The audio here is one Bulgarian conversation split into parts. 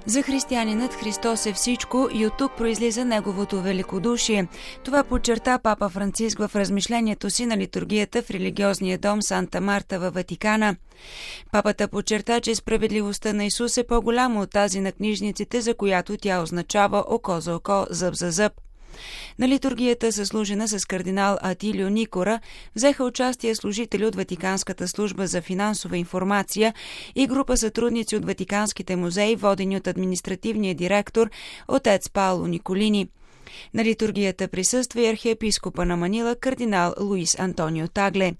За християнинът Христос е всичко и от тук произлиза неговото великодушие. Това подчерта папа Франциск в размишлението си на литургията в религиозния дом Санта Марта във Ватикана. Папата подчерта, че справедливостта на Исус е по-голяма от тази на книжниците, за която тя означава око за око, зъб за зъб. На литургията, съслужена с кардинал Атилио Никора, взеха участие служители от Ватиканската служба за финансова информация и група сътрудници от Ватиканските музеи, водени от административния директор отец Пауло Николини. На литургията присъства и архиепископа на Манила кардинал Луис Антонио Тагле.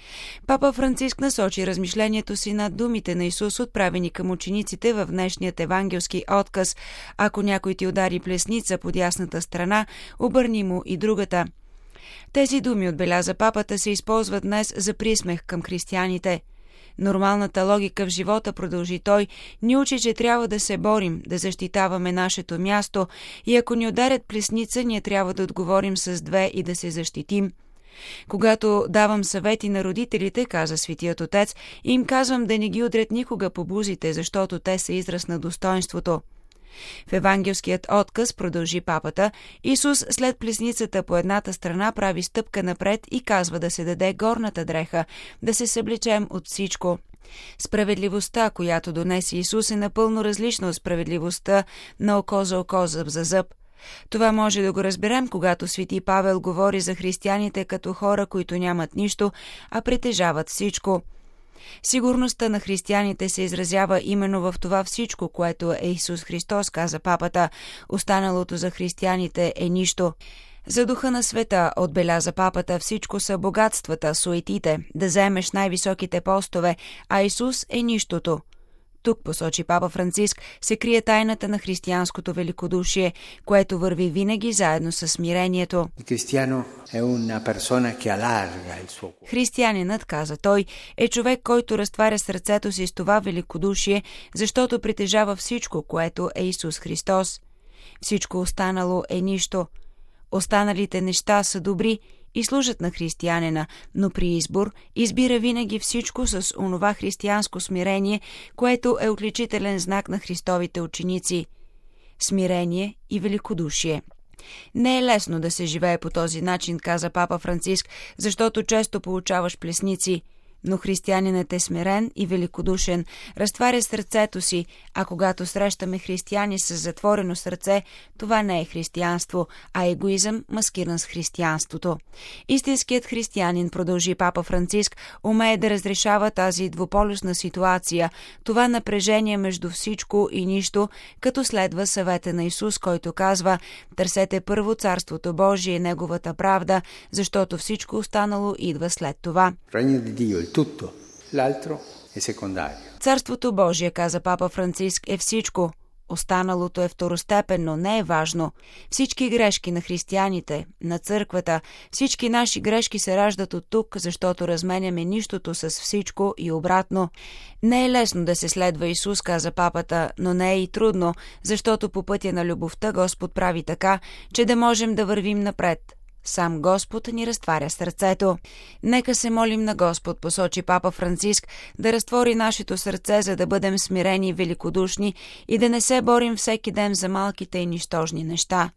Папа Франциск насочи размишлението си над думите на Исус, отправени към учениците в днешният евангелски отказ: „Ако някой ти удари плесница под ясната страна, обърни му и другата“. Тези думи, отбеляза папата, се използват днес за присмех към християните. Нормалната логика в живота, продължи той, ни учи, че трябва да се борим, да защитаваме нашето място и ако ни ударят плесница, ние трябва да отговорим с две и да се защитим. Когато давам съвети на родителите, каза Светият Отец, им казвам да не ги удрят никога по бузите, защото те са израз на достоинството. В евангелският отказ, продължи папата, Исус след плесницата по едната страна прави стъпка напред и казва да се даде горната дреха, да се съблечем от всичко. Справедливостта, която донесе Исус, е напълно различна от справедливостта на око за око, зъб за зъб. Това може да го разберем, когато свети Павел говори за християните като хора, които нямат нищо, а притежават всичко. Сигурността на християните се изразява именно в това всичко, което е Исус Христос, каза папата. Останалото за християните е нищо. За духа на света, отбеляза папата, всичко са богатствата, суетите, да заемеш най-високите постове, а Исус е нищото. Тук, посочи папа Франциск, се крие тайната на християнското великодушие, което върви винаги заедно с смирението. Християнинът, каза той, е човек, който разтваря сърцето си с това великодушие, защото притежава всичко, което е Исус Христос. Всичко останало е нищо. Останалите неща са добри и служат на християнина, но при избор избира винаги всичко с онова християнско смирение, което е отличителен знак на Христовите ученици. Смирение и великодушие. Не е лесно да се живее по този начин, каза папа Франциск, защото често получаваш плесници. Но християнинът е смирен и великодушен, разтваря сърцето си, а когато срещаме християни с затворено сърце, това не е християнство, а егоизъм, маскиран с християнството. Истинският християнин, продължи папа Франциск, умее да разрешава тази двуполюсна ситуация, това напрежение между всичко и нищо, като следва съвета на Исус, който казва: „Търсете първо Царството Божие и Неговата правда, защото всичко останало идва след това“. Царството Божие, каза папа Франциск, е всичко. Останалото е второстепенно, не е важно. Всички грешки на християните, на църквата, всички наши грешки се раждат от тук, защото разменяме нищото с всичко и обратно. Не е лесно да се следва Исус, каза папата, но не е и трудно, защото по пътя на любовта Господ прави така, че да можем да вървим напред. Сам Господ ни разтваря сърцето. Нека се молим на Господ, посочи папа Франциск, да разтвори нашето сърце, за да бъдем смирени и великодушни и да не се борим всеки ден за малките и нищожни неща.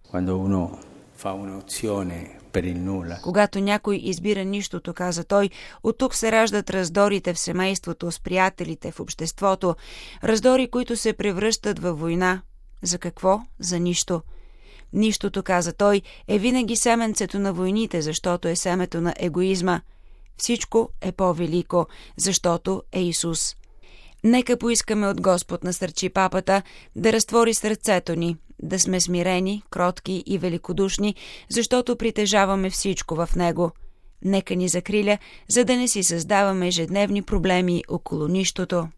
Когато някой избира нищото, каза той, от тук се раждат раздорите в семейството, с приятелите, в обществото, раздори, които се превръщат във война. За какво? За нищо. Нищото, каза той, е винаги семенцето на войните, защото е семето на егоизма. Всичко е по-велико, защото е Исус. Нека поискаме от Господ, насърчи папата, да разтвори сърцето ни, да сме смирени, кротки и великодушни, защото притежаваме всичко в Него. Нека ни закриля, за да не си създаваме ежедневни проблеми около нищото.